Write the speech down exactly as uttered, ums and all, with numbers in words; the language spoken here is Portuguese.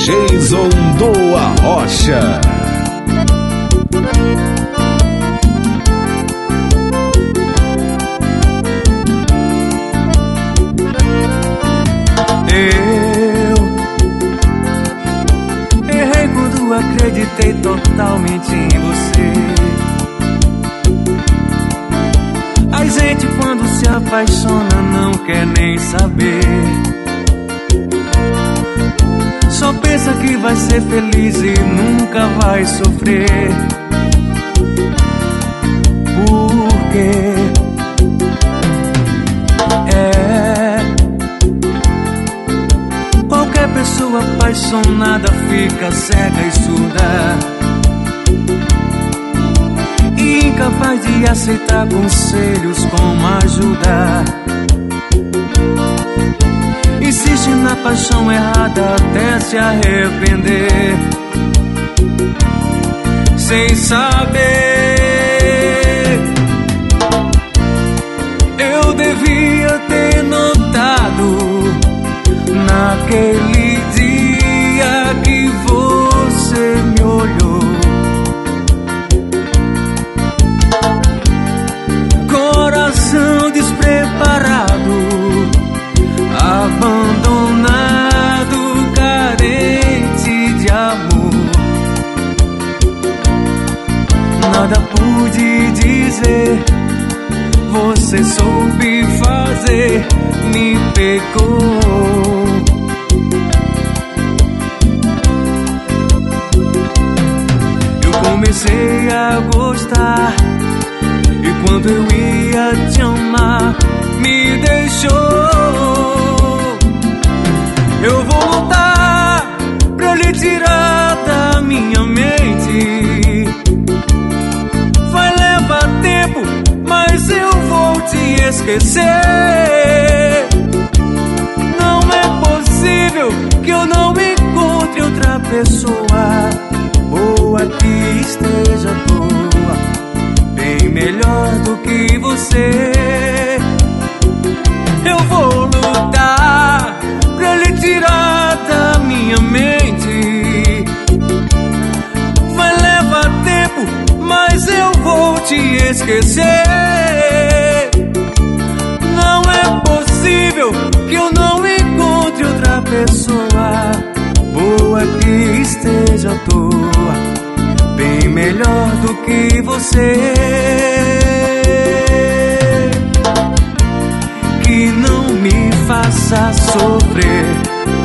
Jason do Arrocha. Eu errei quando acreditei totalmente em você. A gente quando se apaixona não quer nem saber. Só pensa que vai ser feliz e nunca vai sofrer. Por quê? É, qualquer pessoa apaixonada fica cega e surda e incapaz de aceitar conselhos como ajuda. Insiste na paixão errada até se arrepender, sem saber. Eu devia ter notado naquele dia que você me olhou. Coração despreparado, abandonado, carente de amor. Nada pude dizer, você soube fazer, me pegou. Eu comecei a gostar e quando eu ia te amar, me deixou. Eu vou lutar pra lhe tirar da minha mente. Vai levar tempo, mas eu vou te esquecer. Não é possível que eu não encontre outra pessoa boa que esteja à toa, bem melhor do que você. Eu vou lutar pra lhe tirar da minha mente. Vai levar tempo, mas eu vou te esquecer. Não é possível que eu não encontre outra pessoa boa que esteja à toa, bem melhor do que você. Que não me faça sofrer.